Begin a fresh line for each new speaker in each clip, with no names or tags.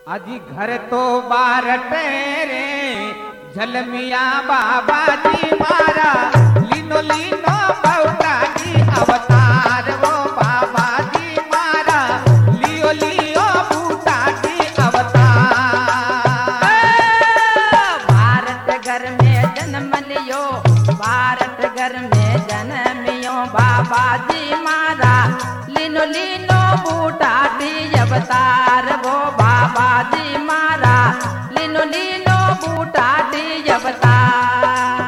अजी घर तो बारट रे झलमिया बाबा जी मारा लीनो लीनो बउटा जी अवतार वो बाबा जी मारा लियो लियो बूटा जी अवतार।
भारत घर में जन्म लियो, भारत घर में जन्मियो बाबा जी मारा लीनो लीनो बूटा जी अवतार वो बाबा जी मारा लीनो लीनो बूटा जी अवतार।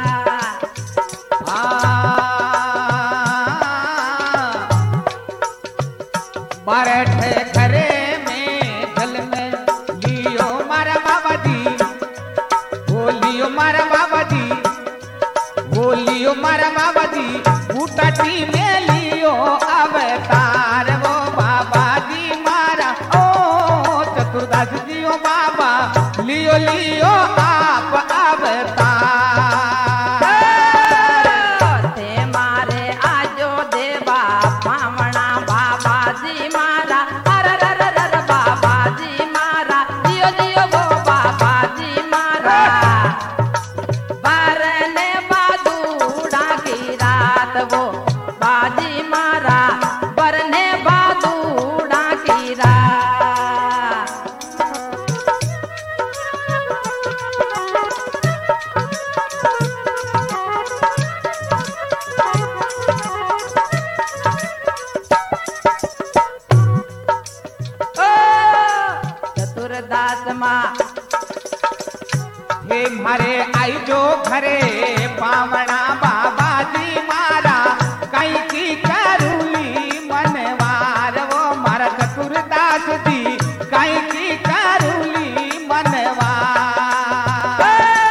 बैठे घरे में जल में लियो मारा बाबा जी, वो लियो मारा बाबा जी, वो लियो मारा बाबा जी, बूटा टी में लियो अवतार वो बाबा जी मारा। ओ चतुर्दास जी ओ बाबा लियो लियो आप अवतार।
ते मारे आजो देवा पावना बाबा जी मारा अरर अरर बाबा जी मारा दियो दियो वो बाबा जी मारा। बारने बादूड़ा की रात वो बाजी मारा बरने बादूड़ा की रात। चतुर्दास माँ
हे मारे आई जो घरे पावना बाबा जी मारा कई की करूली मनवार वो मारा चतुर्दास जी कई की करूली मनवार।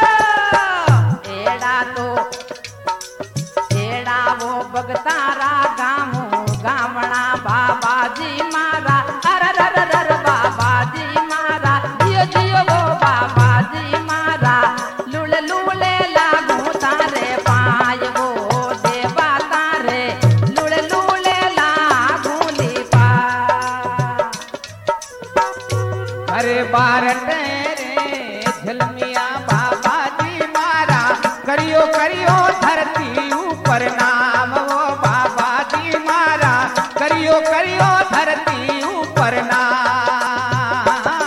एड़ा वो बगतारा गामू गावना बाबा जी मारा अरर अरर बाबा जी मारा जियो जियो वो बाबा जी मारा लुल लुले लागू तारे पाय वो देवा तारे लुल लुले लागू लिपा।
अरे बारट रे झलमिया बाबा जी मारा करियो करियो धरती ऊपर नाम वो बाबा जी मारा करियो करियो धरती ऊपर नाम।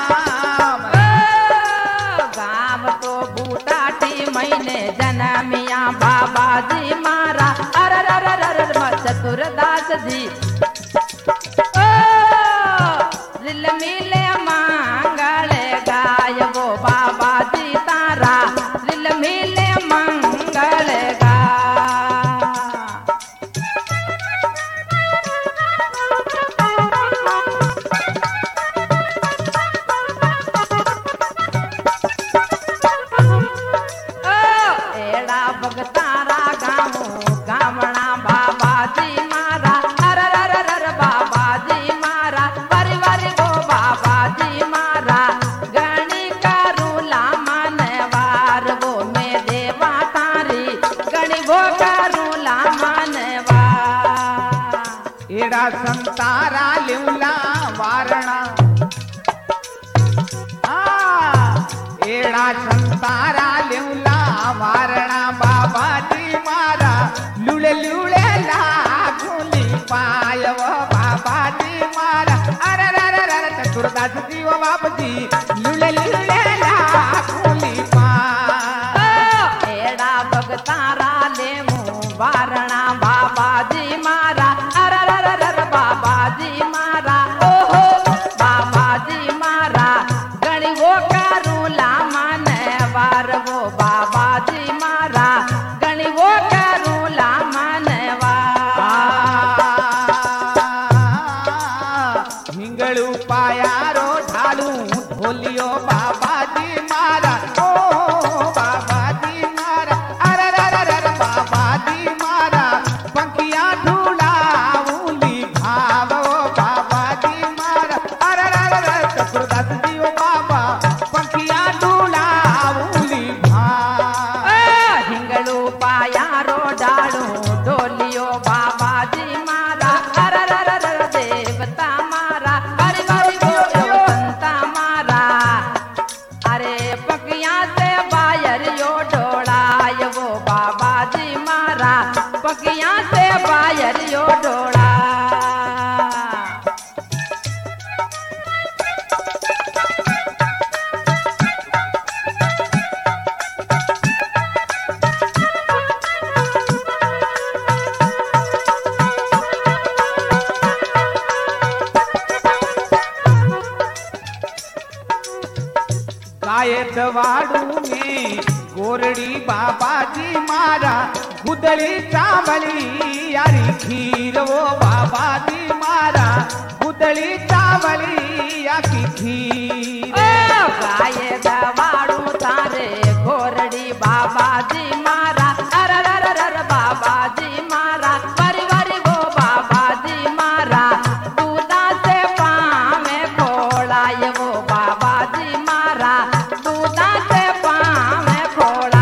गाँव तो बूटाटी मैंने जन्मिया बाबा जी मारा अरर अरर अरर चतुर्दास जी रिल मिले मंगल गाय वो बाबा जी तारा रिल मिले मंगल गाय। एड़ा बगतारा गामू गावना बाबा जी मारा अरर अरर बाबा जी मारा वरी वरी वो बाबा जी मारा गणी करूला मनवार वो में देवा तारी गणी वो करूला मनवार।
एड़ा संतारा लिवला वारणा एड़ा संतारा लिवला वारणा बाबा जी मारा लुले लुले लागूली पाय वो बाबा जी मारा अरर अरर अरर चतुर्दास जी वो बाबा जी लुले लुले लागूली पाय।
एड़ा बगतारा लेमू वारणा बाबा जी मारा अरर अरर बाबा जी मारा ओहो बाबा जी मारा गणी वो करूला मनवार वो बाबा जी मारा गणी वो करूला मनवार।
हिंगळू पायारो ढालू ढोलियो बाबा जी मारा ओ बाबा जी मारा अरर अरर अरर बाबा जी मारा पंखिया ढूंढाऊली भाव ओ बाबा जी मारा अरर अरर अरर चतुर्दास जी ओ बाबा पंखिया ढूंढाऊली भाव।
हिंगळू पायारो डालू डोलियो बाबा जी मारा अरर अरर देवता मारा हरि हरि बोलो संता मारा।
गायतवाड़ू में गोरड़ी बाबा जी मारा गुदड़ी चावली यारी खीर वो बाबा जी मारा गुदड़ी चावली या की खीर
गायतवाड़ू तारे गोरड़ी बाबा जी मारा अर बाबा जी मारा वरी वरी वो बाबा जी मारा दूधा से पाँव में फोड़ा ये वो बाबा जी मारा दूधा से पाँव में फोड़ा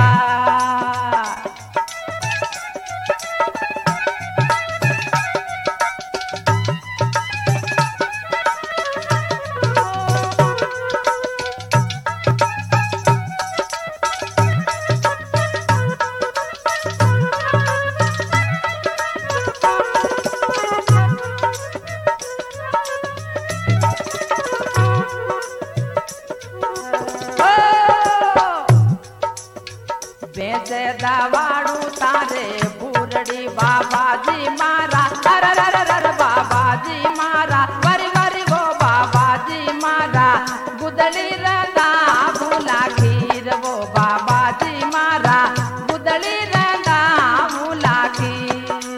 दवाड़ू तारे बूरड़ी बाबा जी मारा अर बाबा जी मारा वरी वरी वो बाबा जी मारा गुदड़ी रंगा भूला खीर वो बाबा जी मारा गुदड़ी रंगा भूला खीर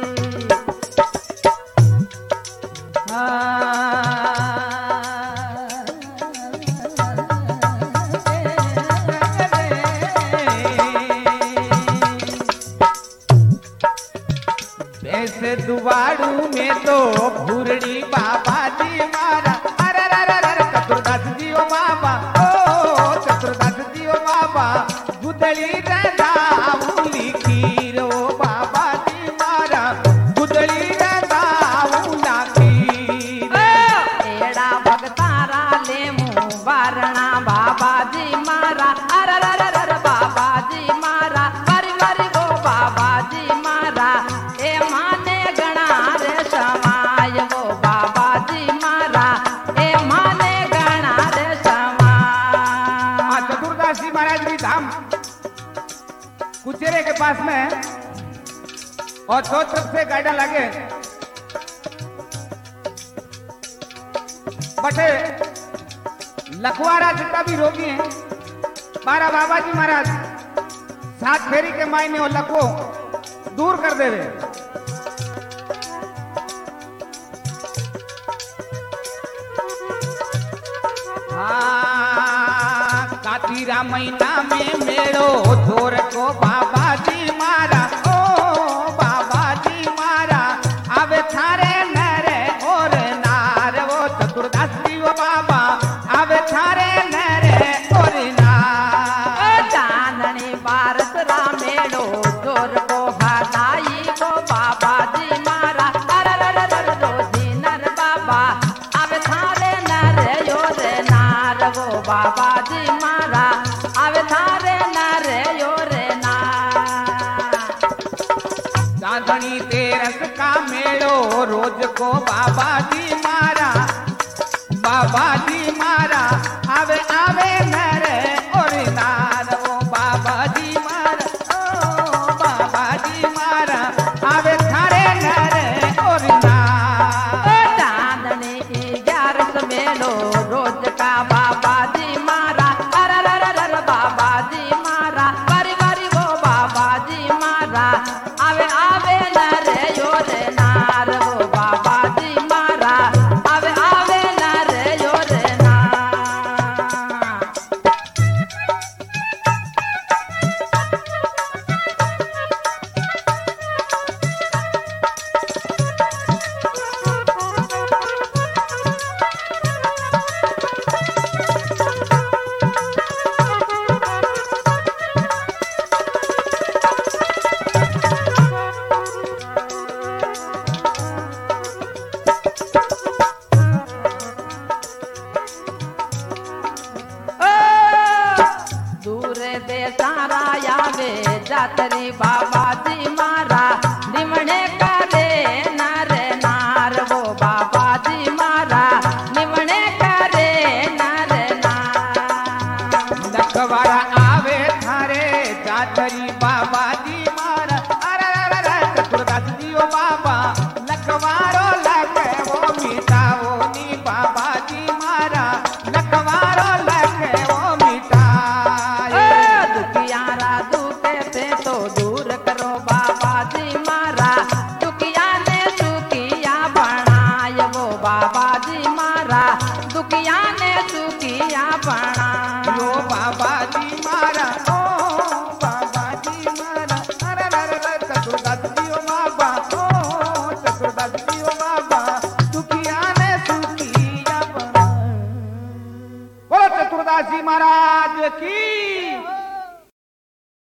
ऐसे दुवाड़ू में तो भूरड़ी बाबा जी मारा अर चतुर्दास जी ओ बाबा ओ चतुर्दास जी ओ बाबा गुदड़ी रंगावली खीर ओ बाबा जी मारा गुदड़ी रंगावला खीर
एड़ा भगतारा ले मुँह वारणा बाबा जी मारा अर बाबा जी मारा वरी वरी वो बाबा जी मारा ए माने गणा रे समाय वो बाबा जी मारा ए माने गणा रे समाय
चतुर्दास जी महाराज भी धाम कुचेरे के पास में है और दो तरफ से गाड़ा लगे बटे लखवारा जितना भी रोगी है मारा बाबा जी महाराज सात फेरी के मायने और लखो दूर कर दे रहे कातिरा महीना में मेड़ो जोर को बाबा जी मारा ओ बाबा जी मारा आवे थारे नरे और नार वो चतुर्दास जी वो बाबा आवे थारे नरे और नार
चांदनी भारत रामेड़ो जोर को हटाई वो बाबा जी मारा अर रोजी नर बाबा अब थारे नर यो रे नार वो बाबा जी मारा अब थारे नर यो रे नार
चांदनी तेरस का मेड़ो रोज को बाबा जी मारा बाबा जी मारा आवे आवे नरे और नार वो बाबा जी मारा ओ बाबा जी मारा आवे थारे नरे और नार
चांदनी 11 मेलो रोज का बाबा जी मारा अर बाबा जी मारा वरी वरी वो बाबा जी मारा आवे आवे नरे यो रे नार वो बाबा जी मारा आवे आवे नरे यो रे नार दूर दे सारा यावे जातरी बाबा जी मारा निमणे करे नर नार वो बाबा जी मारा निमणे करे नर नार
लखवारा आवे थारे जातरी बाबा जी मारा अरे चतुर्दास जी ओ बाबा लखवारो लखे वो मीठाओ नी बाबा जी मारा लखवारो लखे वो मीठा सूरदास जी महाराज की।